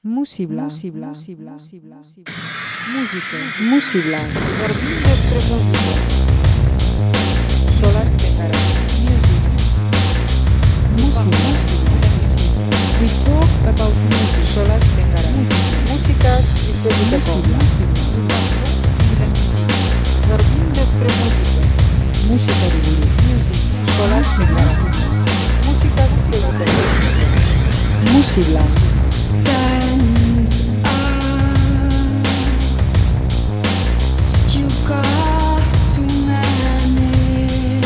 Musibla. Música. Musibla. Jardín de Premósica. Solar Tegara. Musibla. We talk about music. Solar Tegara. Músicas históricas. Jardín de Premósica. Música de Buruz. Solar Tegara. Músicas históricas. Musibla. Stand up. You got to manage.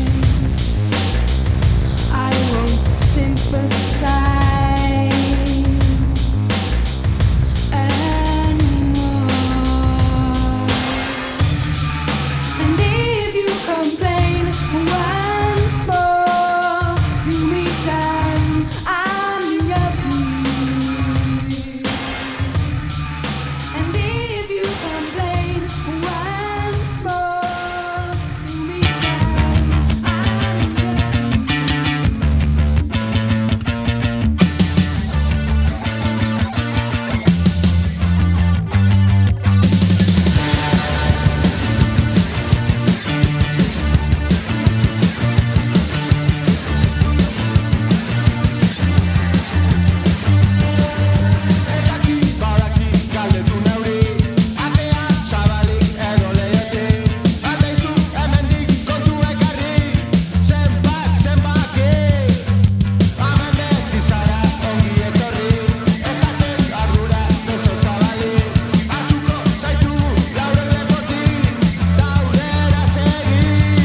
I won't sympathize anymore. And if you complain once more, you meet them. I'm the ugly. And if you complain once more, you meet them. I'm the Ez daki badaki galdetu neuri Atea zabalik edo lehetik Aldeizu hemendik kontu ekarri Zenbaki Hemen beti zara ongi etorri Esatez ardura beso zabalik Hartuko zaitu lauren lepotik Ta aurrera segi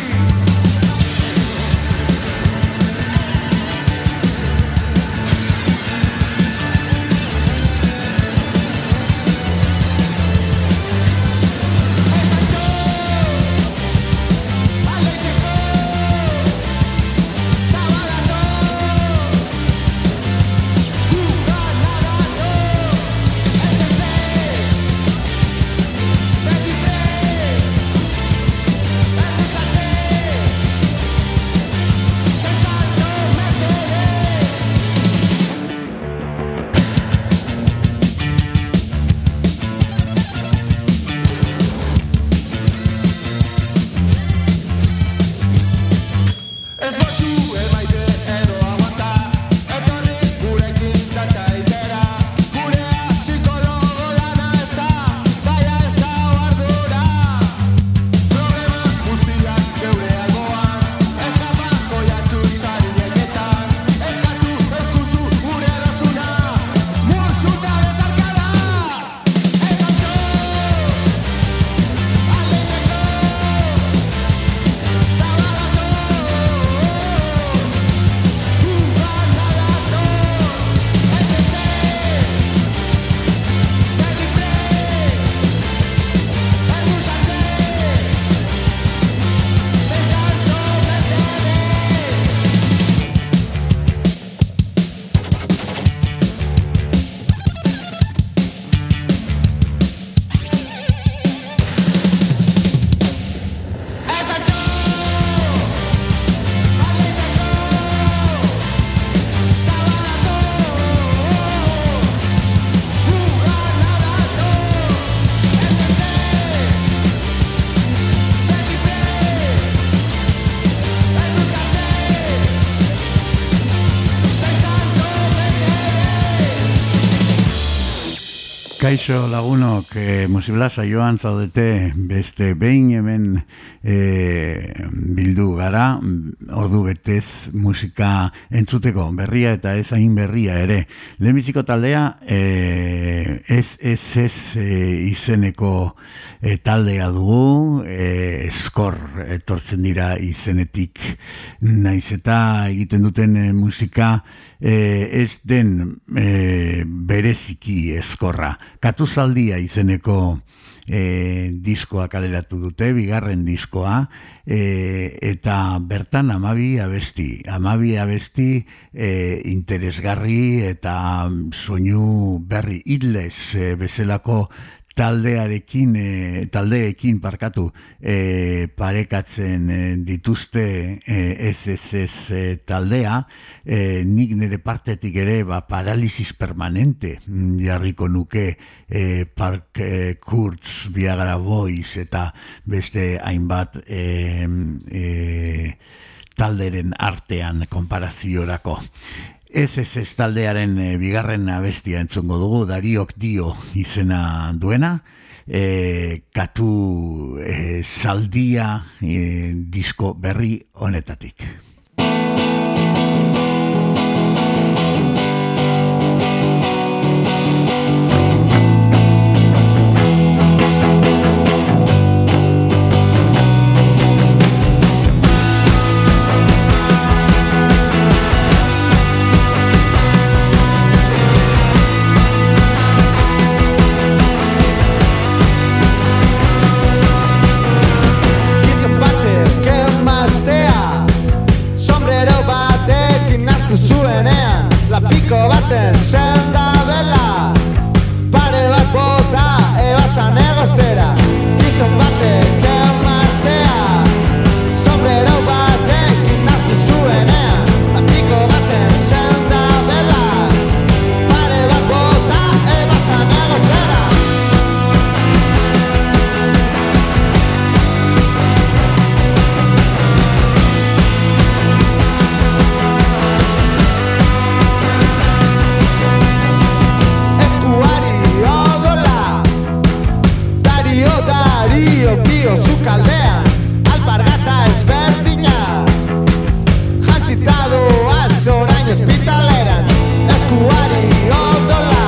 Ez botxu emaite edo aguanta Etorri gurekin datxa itera Gurea psikologo lana ez da Baina ez da ardura Problema guztiak geure alboan Eskapako jatxu zarieketan Eskatu eskuzu gure dozuna Musuta bezarkada Ez altxo Aldetzeko Kaixo lagunok, Musibla saioan zaudete beste behin hemen bildu gara, ordu betez musika entzuteko berria eta ez hain berria ere. Lehenbiziko taldea ez izeneko taldea dugu, eskor etortzen dira izenetik, naiz eta egiten duten musika ez den bereziki eskorra. Katuzaldia izeneko diskoa kaleratu dute, bigarren diskoa, eta bertan 12 abesti interesgarri eta soinu berri Idles bezalako taldeekin parekatzen dituzte ez taldea, nik nire partetik ere paralisis permanente jarriko nuke Park Kurtz, Viagra Boys eta beste hainbat talderen artean konparaziorako. Ez taldearen bigarren abestia entzungo dugu, Dariok dio izena duena, katu zaldia disko berri honetatik. Baten senda bela pare bat bota ebazan egostera gizon batek emaztea sombrero batek inaztu zuenean lapiko baten senda bela pare bat bota ebazan egostera Bio sukaldean, alpargata ezberdina jantzita doaz orain espitaleran eskuari odola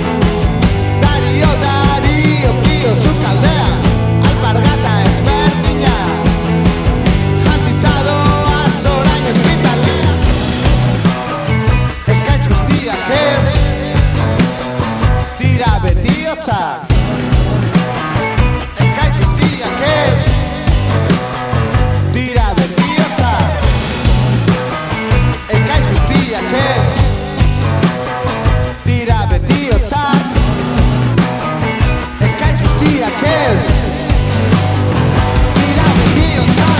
Dario, bio sukaldean, alpargata ezberdina jantzita doaz orain espitaleran ekaitz guztiak ez dira beti hotzak dira betiotzak ekaitz guztiak ez dira betiotzak ekaitz guztiak ez dira betiotzak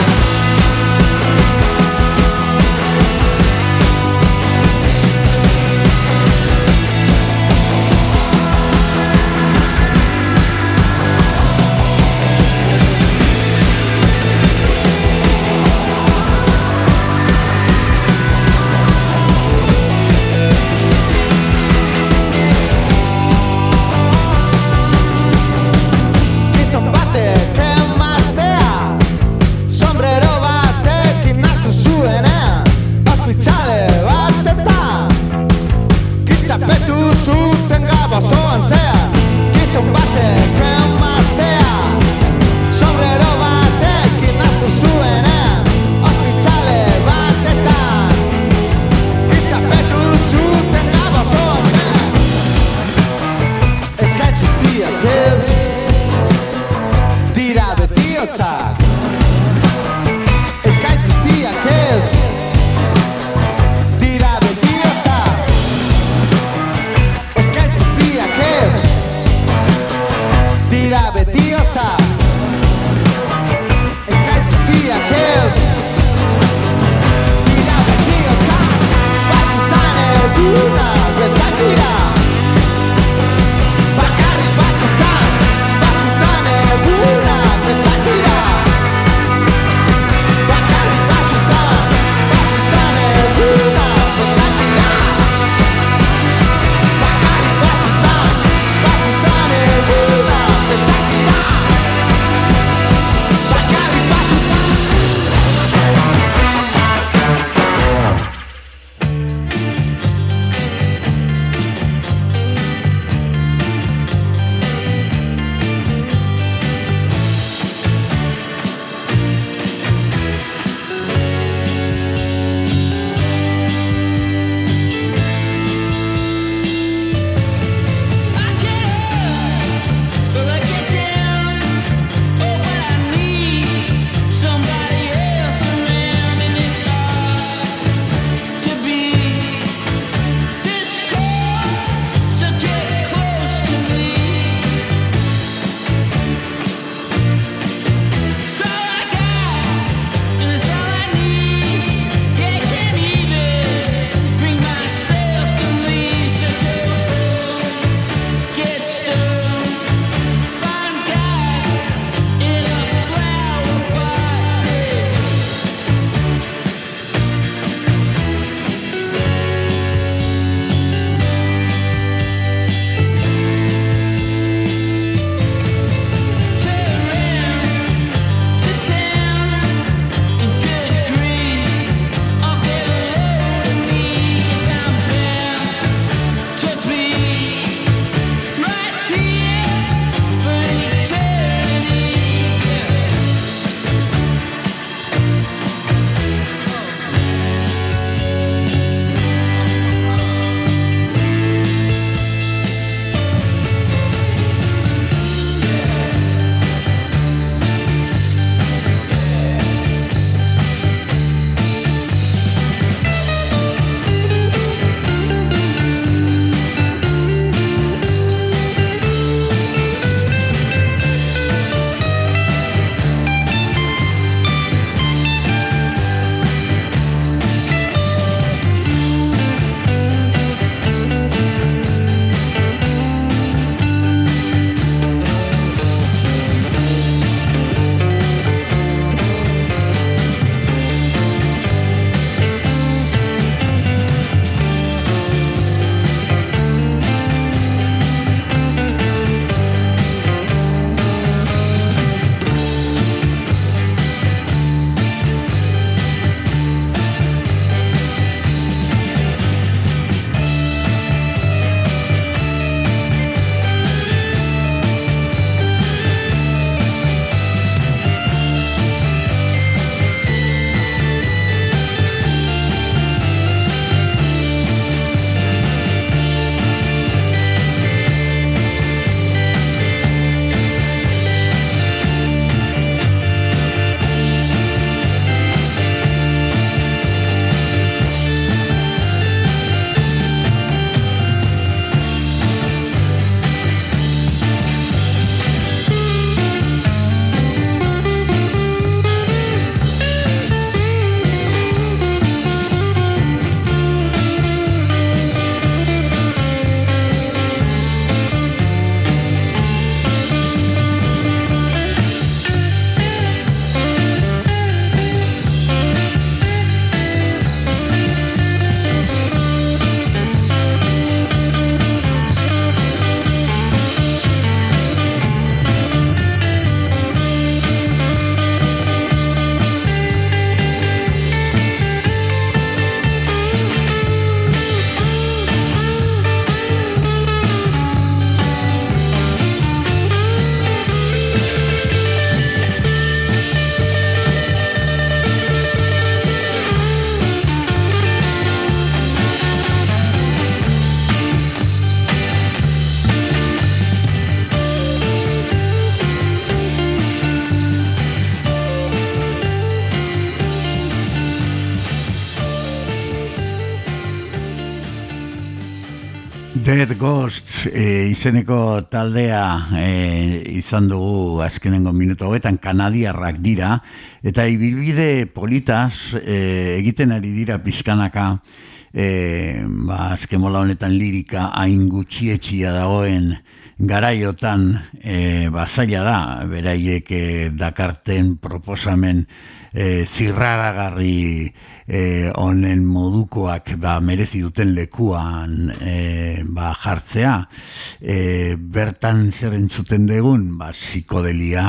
Dead Ghosts izeneko taldea izan dugu azkenengo minutu hauetan, kanadiarrak dira, eta ibilbide politaz egiten ari dira pizkanaka, azken mola honetan lirika hain gutxietxia dagoen garaiotan zaila da, beraiek dakarten proposamen zirraragarri honen modukoak merezi duten lekuan jartzea. Bertan zer entzuten dugun, psikodelia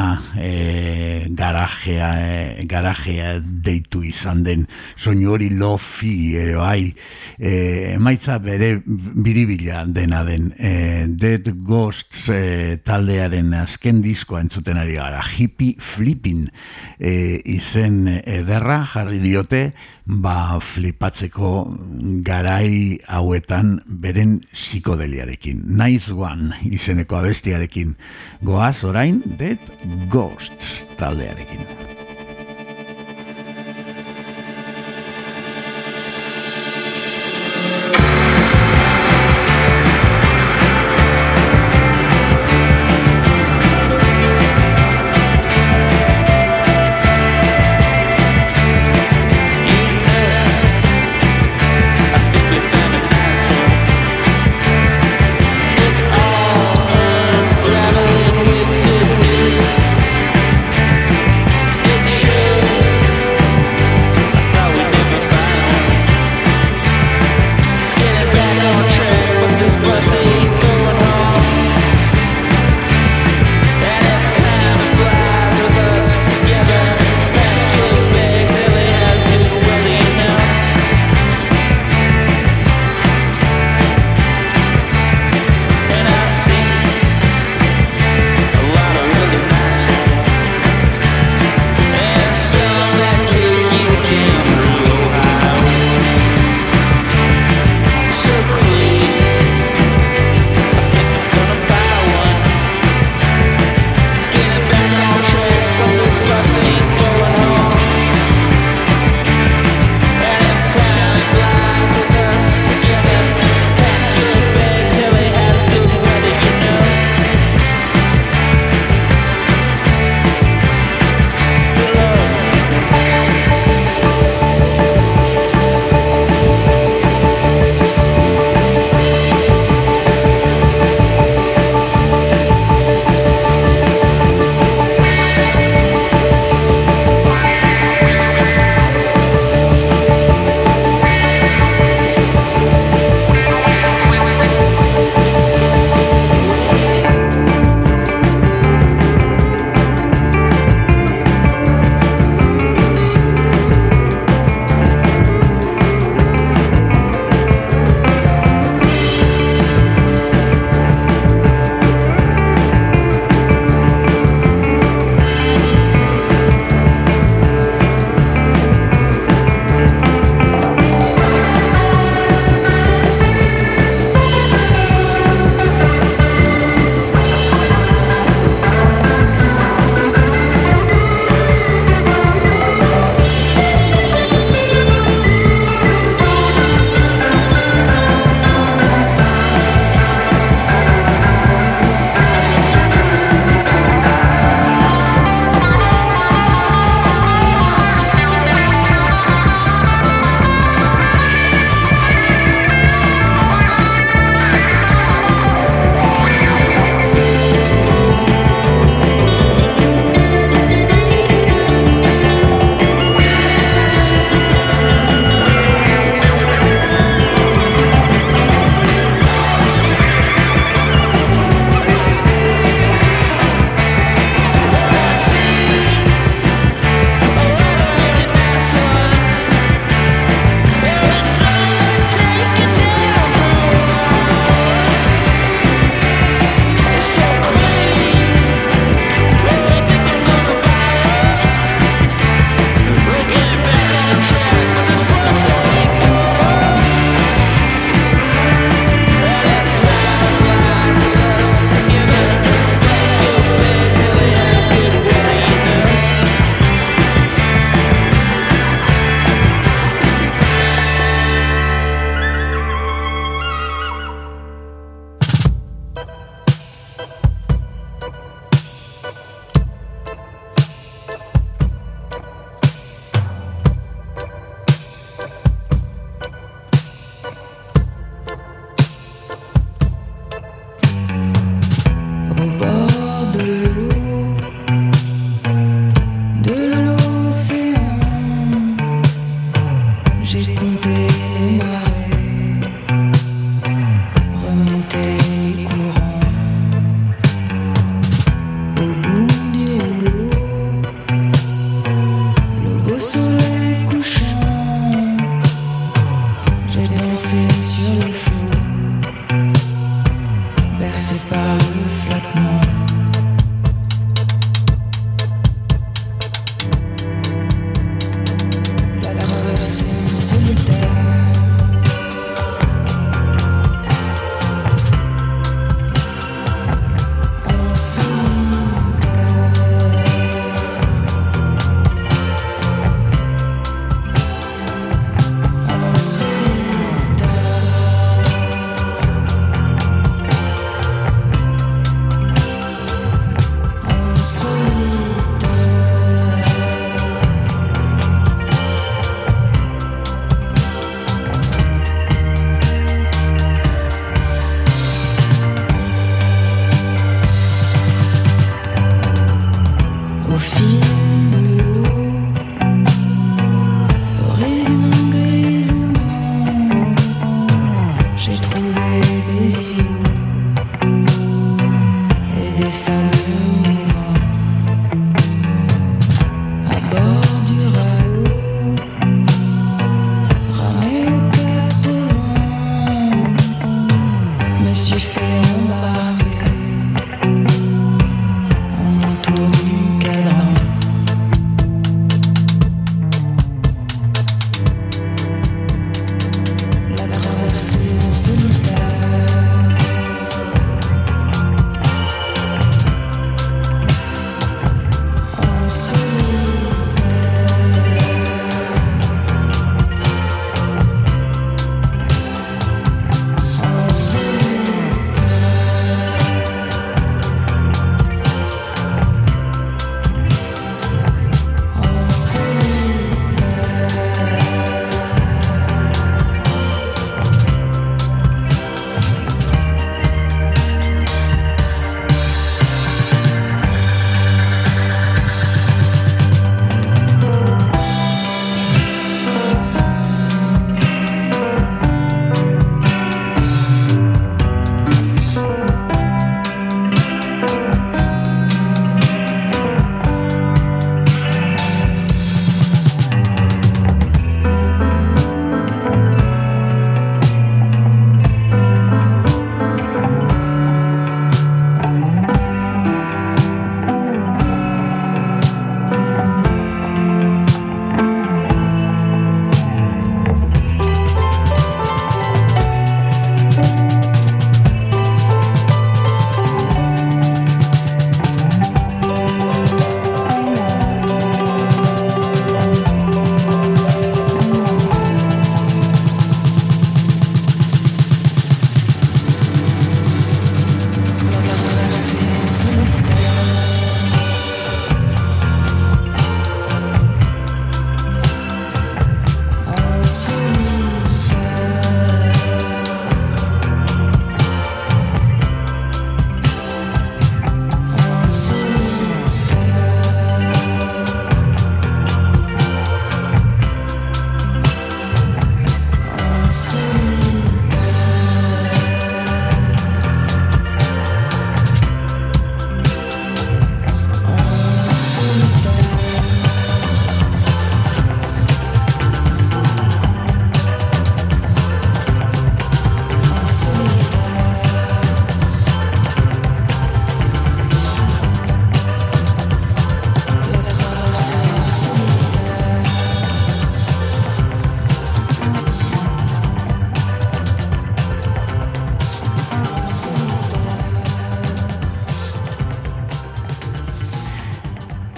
garajea deitu izan den soinu hori lofi ere bai, emaitza bere biribila dena den. Dead Ghosts taldearen azken diskoa entzuten ari gara, Hippie Flipping izen ederra jarri diote, flipatzeko garai hauetan beren psikodeliarekin. Nice One izeneko abestiarekin goaz orain Dead Ghosts taldearekin. Unraveling with good news. Au bord de l'océan, j'ai compté les marées, remonté les courants. Au bout du rouleau, le beau soleil couchant, j'ai dansé sur les flots, bercé par le flottement. La traversée en solitaire, en au fil de l'eau, l'horizon grisonnant, j'ai trouvé des îlots et des sables mouvants. À bord du radeau, ramé aux 4 vents, me suis fait embarquer en entour du cadran. La traversée en solitaire,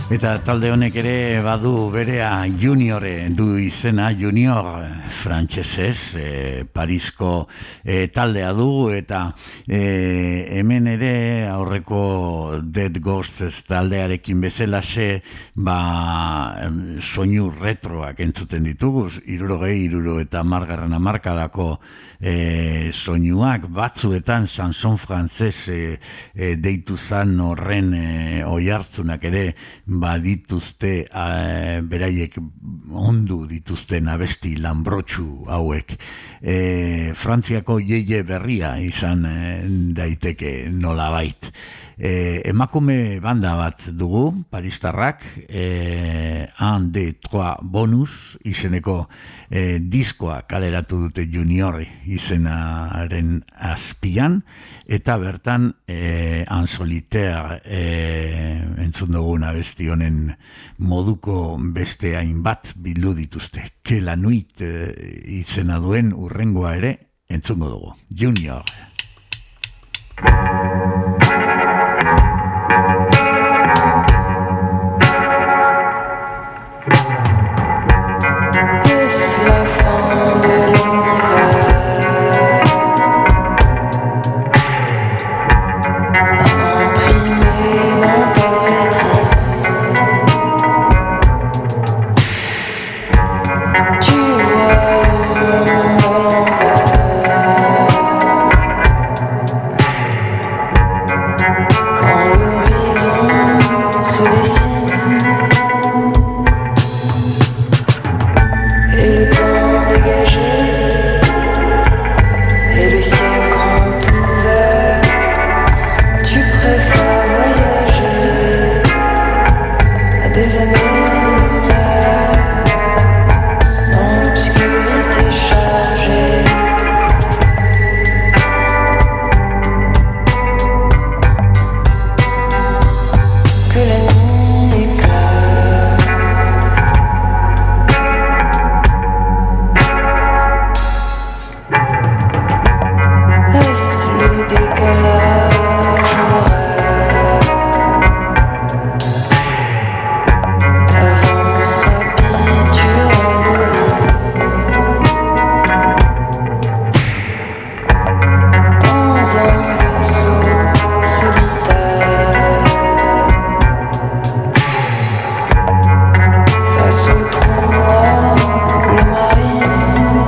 Eta talde honek ere badu berea Juniore du izena, Junior frantsesez, Parisko taldea du, eta hemen ere aurreko Dead Ghosts taldearekin bezalaxe soinu retroak entzuten ditugu, 60 eta 70 hamarkadako soinuak, batzuetan Sanson Frances deitu zan horren oihartzunak ere badituzte beraiek ondu dituzten abesti lanbrotxu hauek. Frantziako jeie berria izan daiteke nolabait. Emakume banda bat dugu, paristarrak, 1, 2, 3 bonus izeneko diskoa kaleratu dute Junior izenaren azpian, eta bertan en solitaire entzun dugun abesti honen moduko beste hainbat bildu dituzte. Que la nuit izena duen urrengoa ere entzungo dugu. Junior. Est-ce la fin de l'univers? Imprimé dans ta rétine, tu vois le monde à l'envers. Quand l'horizon se dessine et le temps dégagé et le ciel grand ouvert, tu préfères voyager à des années-lumière dans l'obscurité chargée. Que la nuit éclaire. Est-ce le décalage horaire? T'avances rapide, tu rembobines dans un vaisseau solitaire. Face au trou noir, le marine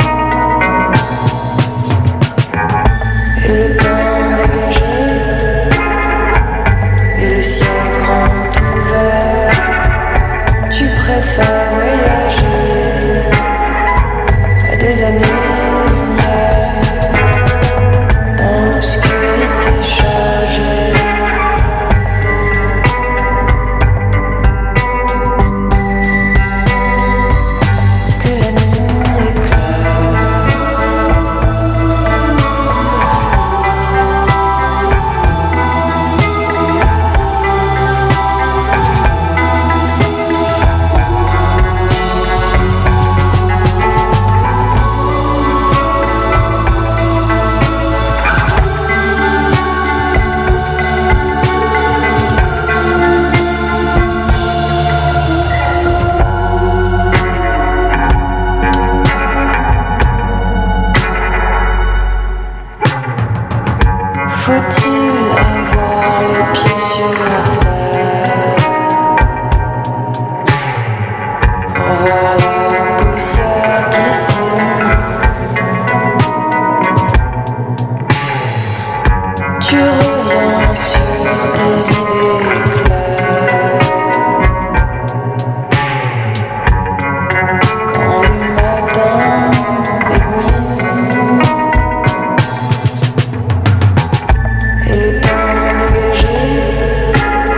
et le temps dégagé et le ciel grand ouvert, tu préfères voyager à des années-lumière dans l'obscurité chargée. Que la nuit éclaire. Faut-il avoir les pieds sur terre pour voir la poussière qui s'inonde? Tu reviens sur tes idées claires quand le matin dégouline et le temps dégagé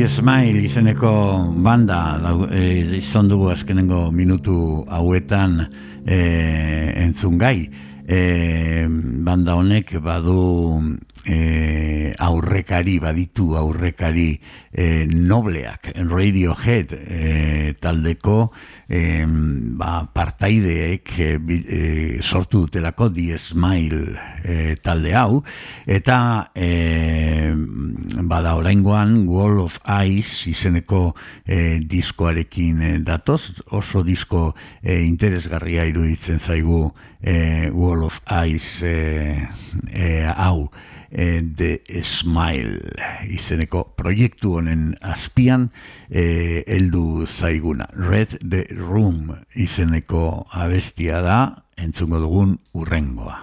Smile izeneko banda izan dugu azkenengo minutu hauetan entzungai. Banda honek badu baditu aurrekari nobleak, Radiohead taldeko partaideek sortu dutelako The Smile talde hau, eta bada oraingoan Wall of Ice izeneko diskoarekin datoz, oso disko interesgarria iruditzen zaigu Wall of Ice hau. The Smile izeneko proiektu honen azpian heldu zaiguna. Red the Room izeneko abestia da, entzungo dugun hurrengoa.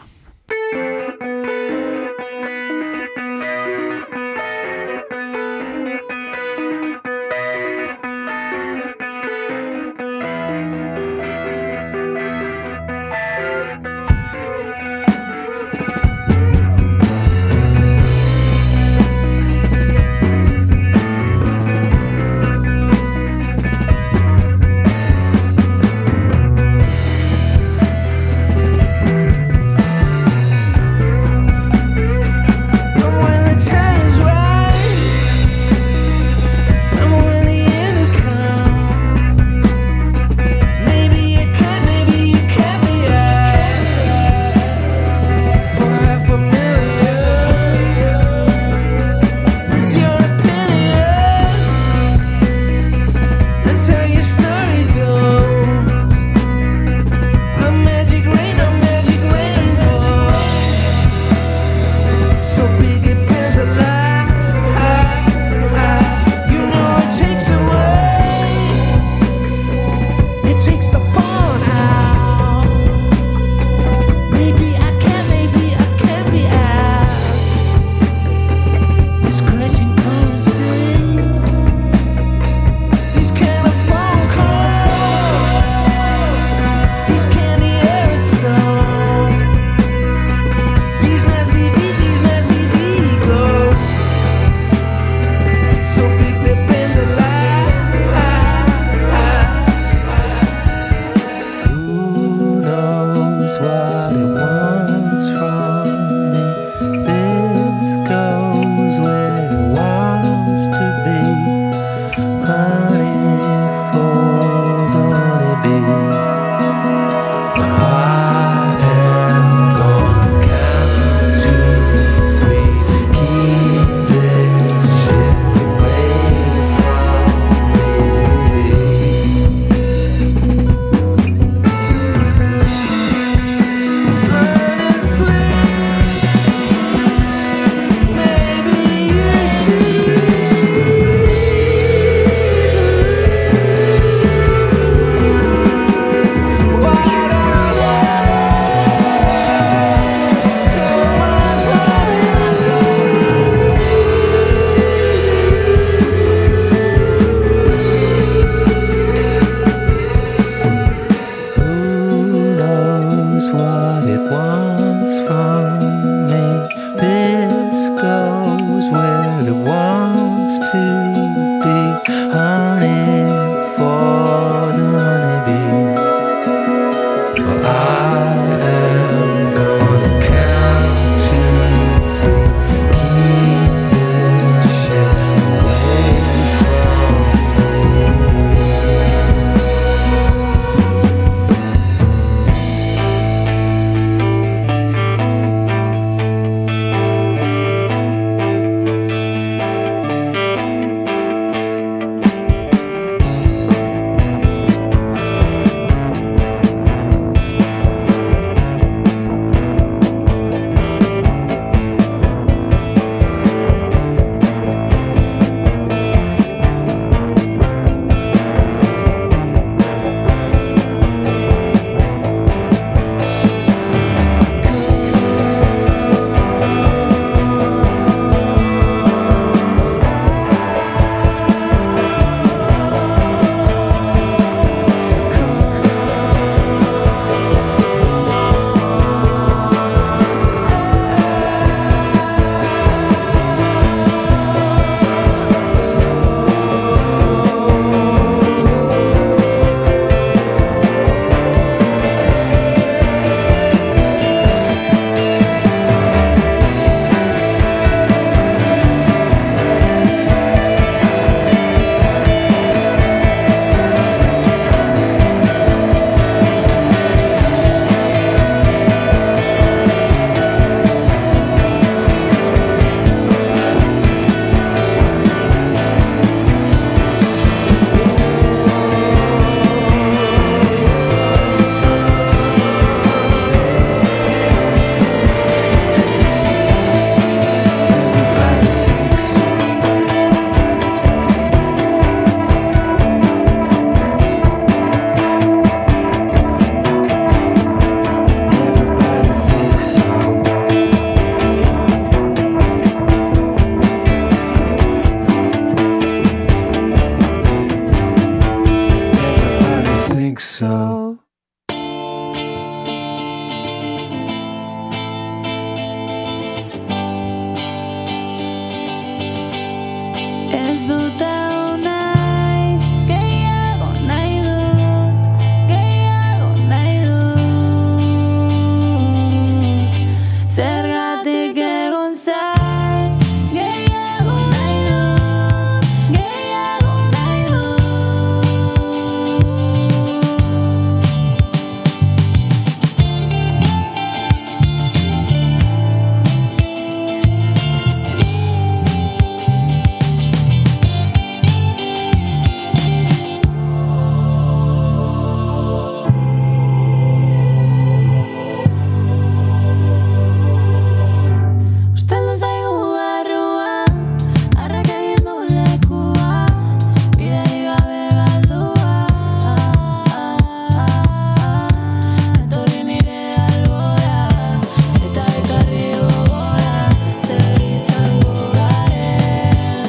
so. Ez dut hau nahi, gehiago nahi dut, gehiago nahi dut. Zergatik egon zai, gehiago nahi dut, gehiago nahi dut. Usteldu zaigu barrua, harrak egin du lekua, biderik gabe galdua. Etorri nire albora, eta ekarri gogora, zer izango garen.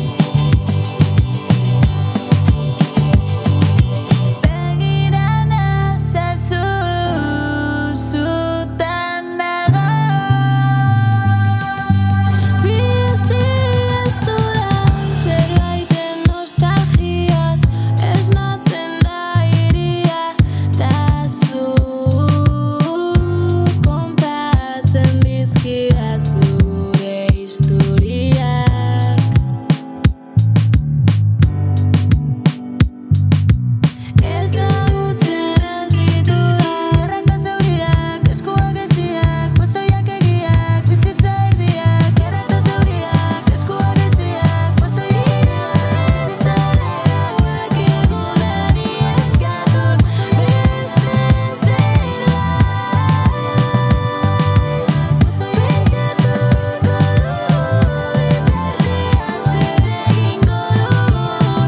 Begira nazazu, zutan nago. Bizi ez dudan zerbaiten nostalgiaz, esnatzen da iria, ta zu kontatzen dizkidazu gure historiak. Ezagutzen ez ditudan erraka zeuriak, eskuak eziak, pozoiak egiak, bizitza erdiak, erraka zeuriak, eskuak eziak, pozoiak zara hauek egunari eskatuz, beste zerbait pentsatuko du bitartean zer egingo dugun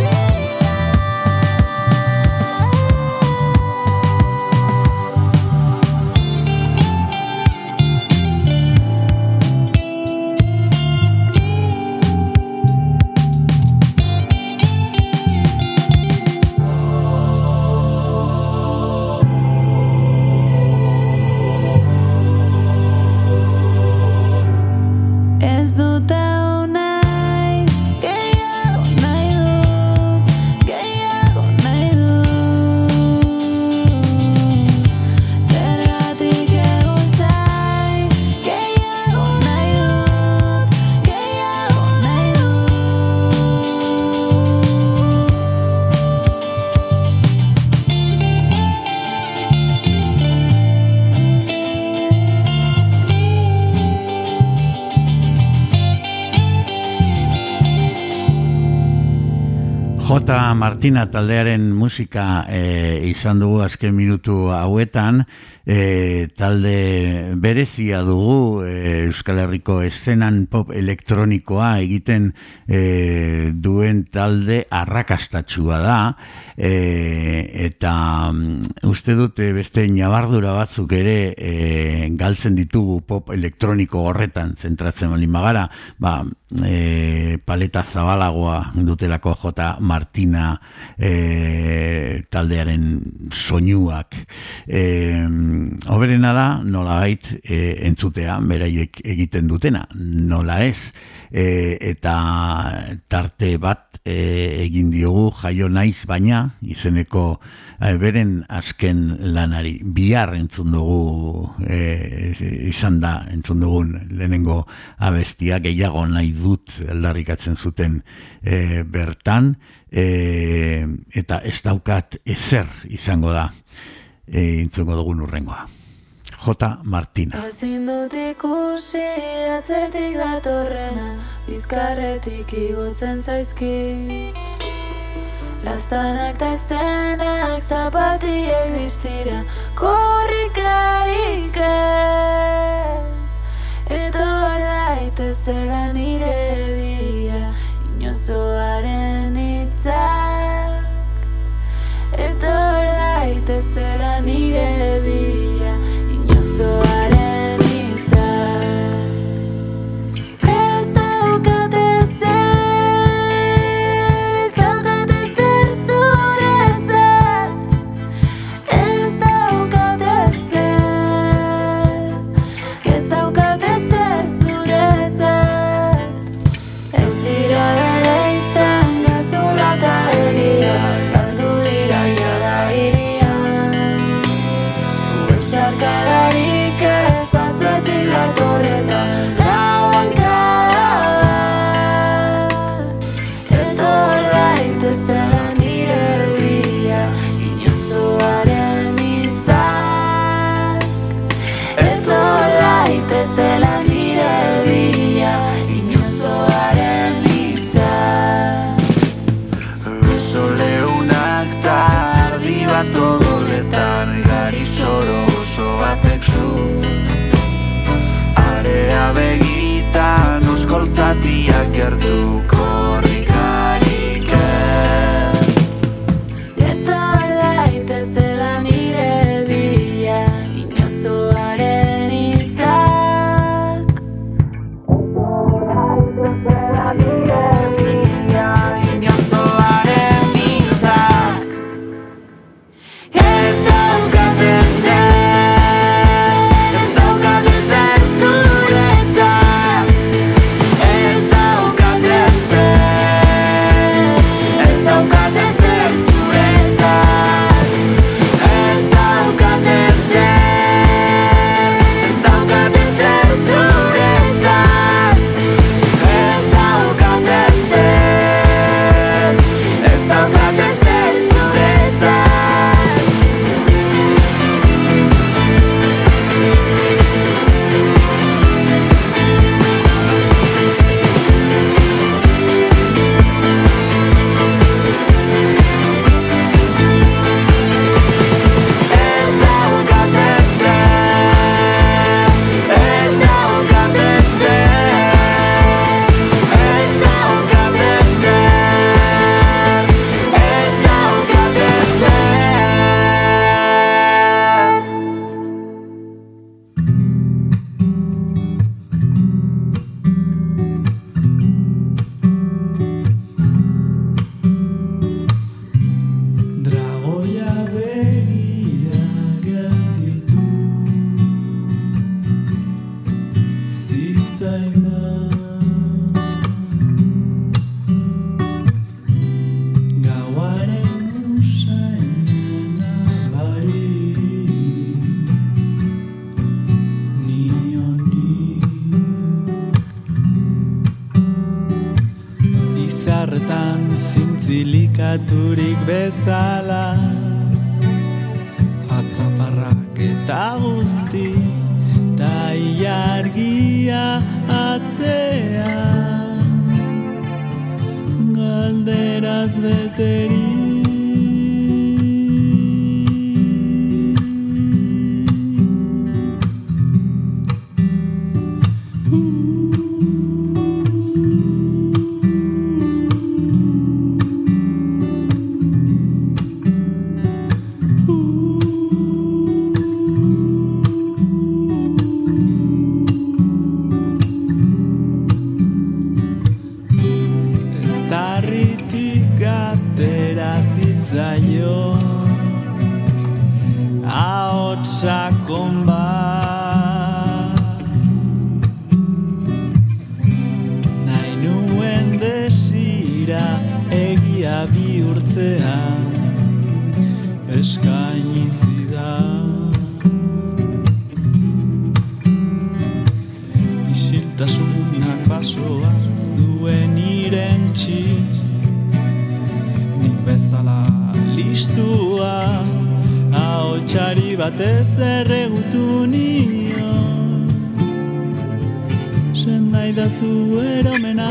Ez dut hau nahi, gehiago nahi dut, gehiago nahi dut. Zergatik egon zai, gehiago nahi dut, gehiago nahi dut. J. Martina taldearen musika izan dugu azken minutu hauetan, talde berezia dugu Euskal Herriko eszenan pop elektronikoa egiten duen talde arrakastatsua da, eta uste dute beste ñabardura batzuk ere galtzen ditugu pop elektroniko horretan zentratzen baldin bagara, paleta zabalagoa dutelako J. Martina taldearen soinuak. Hoberena da, nolabait entzutea, beraiek egiten dutena, nola ez, eta tarte bat egin diogu jaio naiz baina izeneko beren azken lanari. Bihar entzun dugu, izan da entzun dugun lehenengo abestia, gehiago nahi dut aldarrikatzen zuten bertan, eta ez daukat ezer izango da entzungo dugun urrengoa. J. Martina. Ezin dut ikusi atzetik datorrena, bizkarretik igotzen zaizki. Laztanak ta eztenak, zapatiek distira, korrikarik ez. Etor daitezela nire bila, inozoaren hitzak. Etor daitezela nire bila, inozoaren hitzak. Ez daukat ezer zuretzat, bat odoletan, gari zoro oso batek zu. Area begitan, oskoltzatiak gertu korrikarik ez. Etor daitezela nire bila, inozoaren hitzak. Inozoaren hitzak. Ez daukat ezer, ez daukat ezer zuretzat. Ez daukat ezer, ez daukat ezer zuretzat. Ez daukat ezer, ez daukat ezer zuretzat. Ez daukat ezer, ez daukat ezer zuretzat. Ez daukat ezer, ez daukat ezer. Ez daukat ezer, ez daukat ezer. Dragoia begira gelditu zitzaidan. Gauaren usaina nabari nioni. Izarretan zintzilikaturik bezala, atzaparrak eta guzti, ta ilargia atzean, galderaz beteri. Estarritik atera zitzaion ahotsak bat. Nahi nuen desira egia bihurtzea eskaini zidan. Isiltasunak basoa zuen irentsi, nik bezala listua, ahotsari batez erregutu nion. Sendai da zu eromena.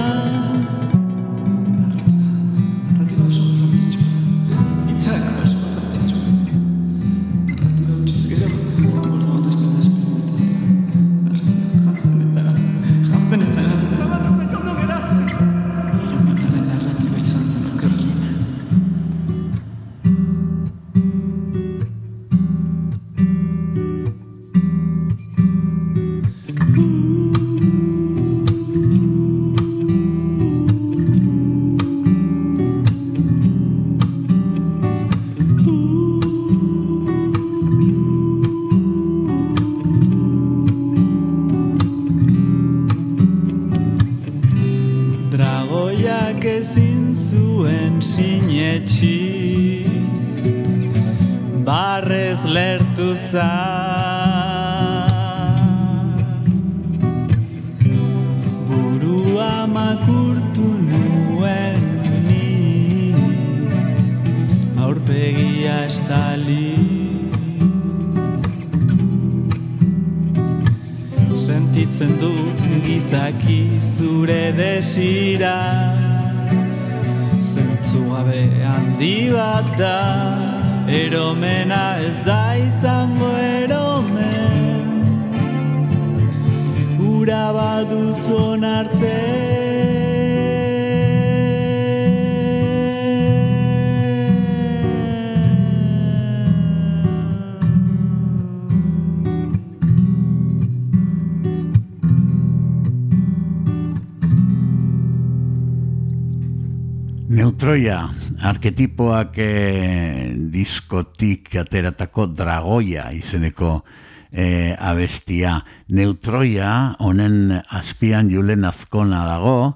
Narratiba oso garrantzitsua. Hitzak oso garrantzitsua. Narratiba utziz gero, orduan hasten da esperimentazioa. Janzten eta bat ez daik ondo geratzen. Iromenaren narratiba izan zen okerrena. Dragoiak ezin zuen sinetxi, barrez lertu zan. Burua makurtu nuen nik, aurpegia estali. Sentitzen dut gizaki zure desira, zentzu gabe handi bat da. eromena ez da izango eromen, ura baduzu onartzen. Neutroia, arketipoak diskotik ateratako Dragoia izeneko abestia. Neutroia, honen azpian Julen Azkona dago,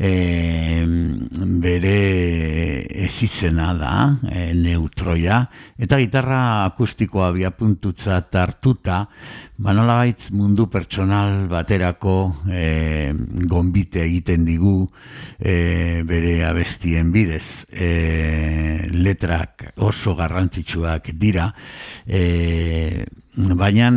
bere ezizena da, Neutroia, eta gitarra akustikoa abiapuntutzat hartuta, nolabait mundu pertsonal baterako gonbite egiten digu bere abestien bidez. Letrak oso garrantzitsuak dira, baina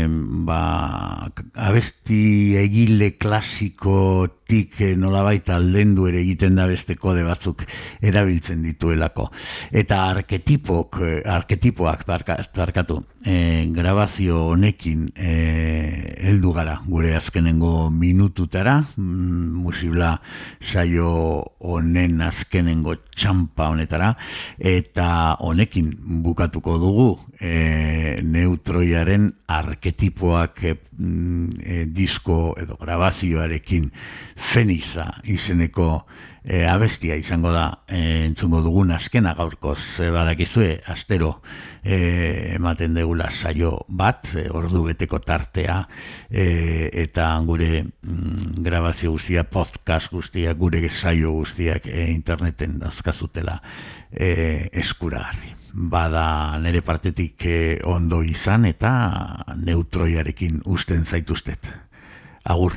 abesti egile klasikotik nolabait aldendu ere egiten da beste kode batzuk erabiltzen dituelako. Eta arketipoak barkatu, grabazio honekin heldu gara gure azkenengo minututara, musibla saio honen azkenengo txampa honetara, eta honekin bukatuko dugu Neutroiaren arketipoak disko edo grabazioarekin Fenixa izeneko abestia izango da entzungo dugun azkena gaurkoz. Badakizue, astero ematen degula saio bat, ordu beteko tartea, eta gure grabazio guztia, podcast guztia, gure saio guztiak interneten dauzkazutela eskuragarri. Bada nere partetik ondo izan eta Neutroiarekin usten zaituztet. Agur.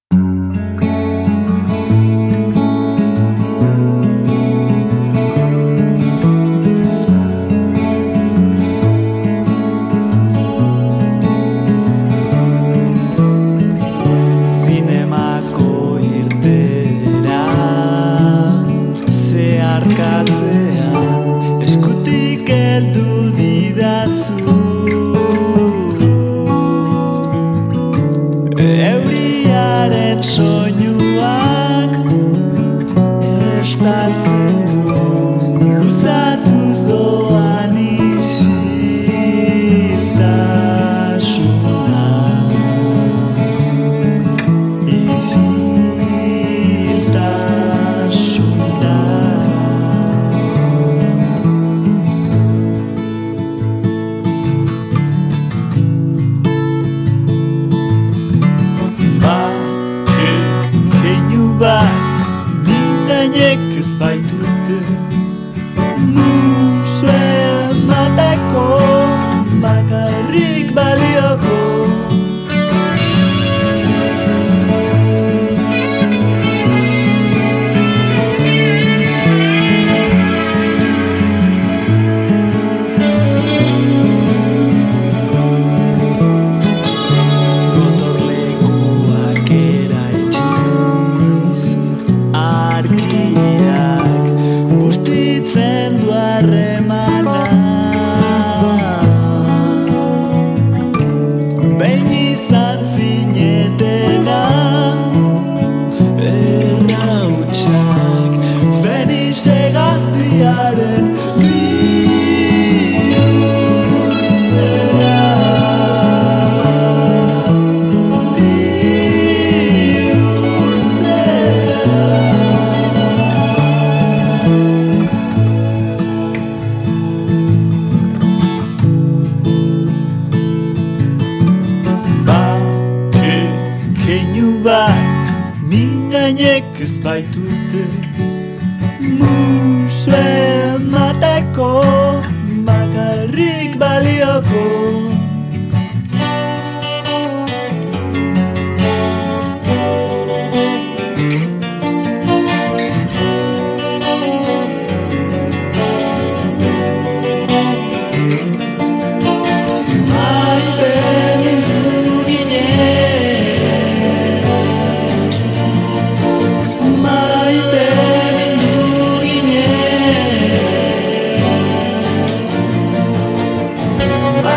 Zinemako irtera zeharkatzean eskutik heldu didazu, euriaren soinuak estaltzen du, luzatuz doan isiltasuna, isiltasuna. Mingainek ez baitute musu emateko, bakarrik balioko. Gotorlekuak eraitziz, argiak bustitzen du harremana, behin izan zinetena, errautsak Fenixe gaztiaren mingainek ez baitute musu emateko, bakarrik balioko.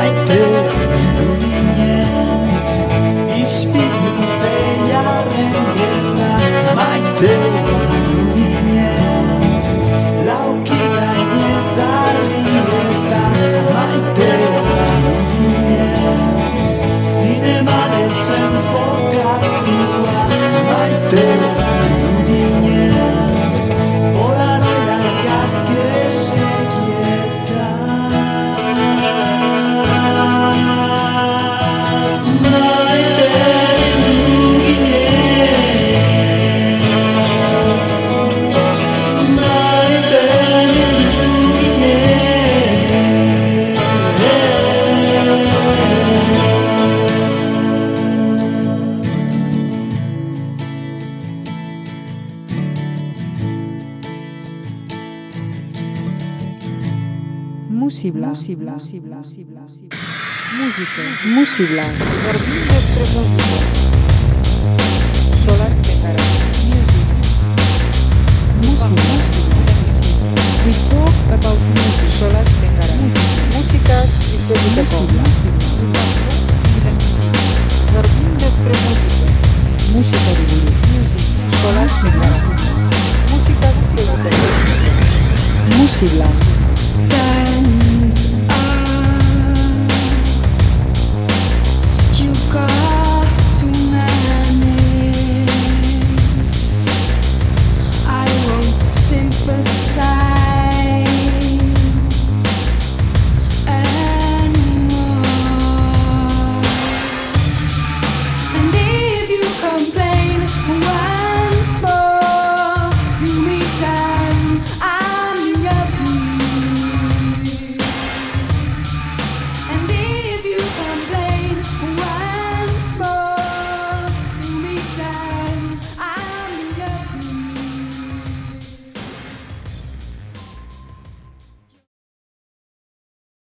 maite du ginen, ispilu zeiaren gerra, maite du ginen, lauki gainez darrieta, maite du ginen, zineman desenfokatua, maite du ginen, polaroid argazki esekietan. Maite du ginen, maite du Musibla. Musibla. Vorbim despre muzică. Solar Tegara. Musibla. We talk about music. Solar Tegara. Muzikaz hitz egiteko. Vorbim despre muzică. Musikari buruz. Solar Tegara. Muzikaz hitz egiteko. Musibla.